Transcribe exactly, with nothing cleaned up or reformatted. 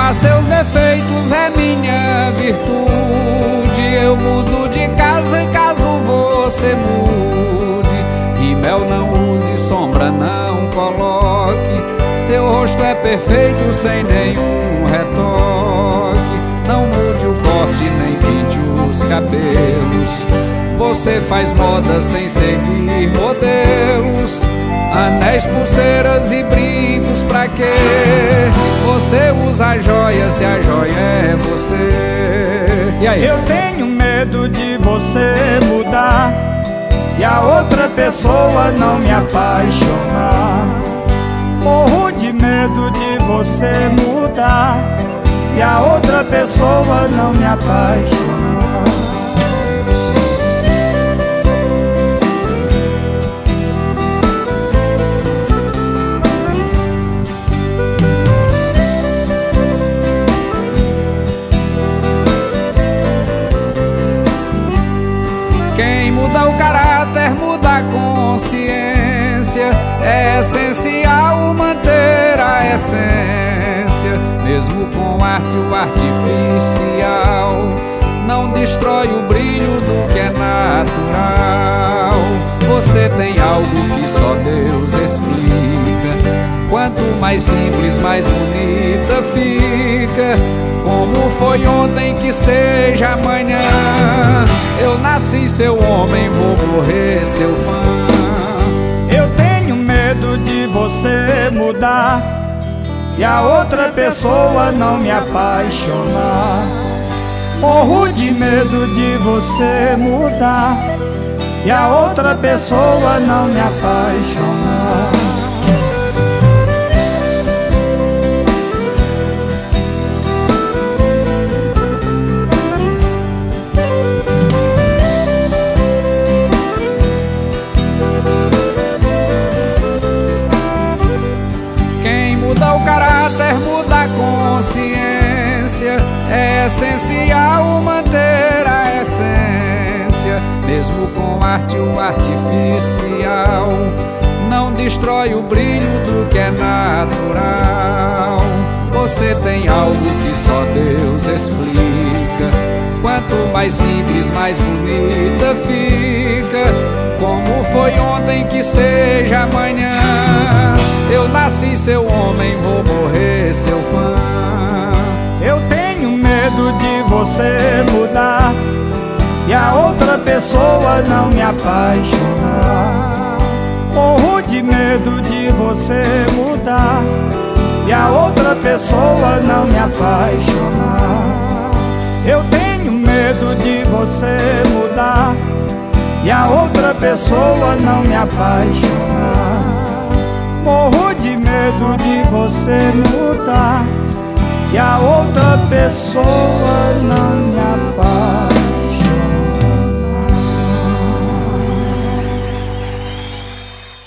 mas seus defeitos é minha virtude. Eu mudo de casa caso você mude. E mel não use, sombra não coloque. Seu rosto é perfeito sem nenhum retoque. Não mude o corte nem pinte os cabelos. Você faz moda sem seguir modelos. Anéis, pulseiras e brincos pra quê? Você usa joia se a joia é você. E aí? Eu tenho medo de você mudar e a outra pessoa não me apaixonar. Morro de medo de você mudar e a outra pessoa não me apaixonar. Quem muda o caráter muda a consciência. É essencial manter a essência, mesmo com arte o artificial. Não destrói o brilho do que é natural. Você tem algo que só Deus explica. Quanto mais simples, mais bonita fica. Como foi ontem, que seja amanhã. Eu nasci seu homem, vou morrer seu fã. Eu tenho medo de você mudar e a outra pessoa não me apaixonar. Morro de medo de você mudar e a outra pessoa não me apaixonar. Muda o caráter, muda a consciência. É essencial manter a essência, mesmo com arte o artificial. Não destrói o brilho do que é natural. Você tem algo que só Deus explica. Quanto mais simples, mais bonita fica. Como foi ontem, que seja amanhã. Eu nasci seu homem, vou morrer seu fã. Eu tenho medo de você mudar e a outra pessoa não me apaixonar. Morro de medo de você mudar e a outra pessoa não me apaixonar. Eu tenho medo de você mudar e a outra pessoa não me apaixonar. Morro de medo de você mudar e a outra pessoa não me apaixonar.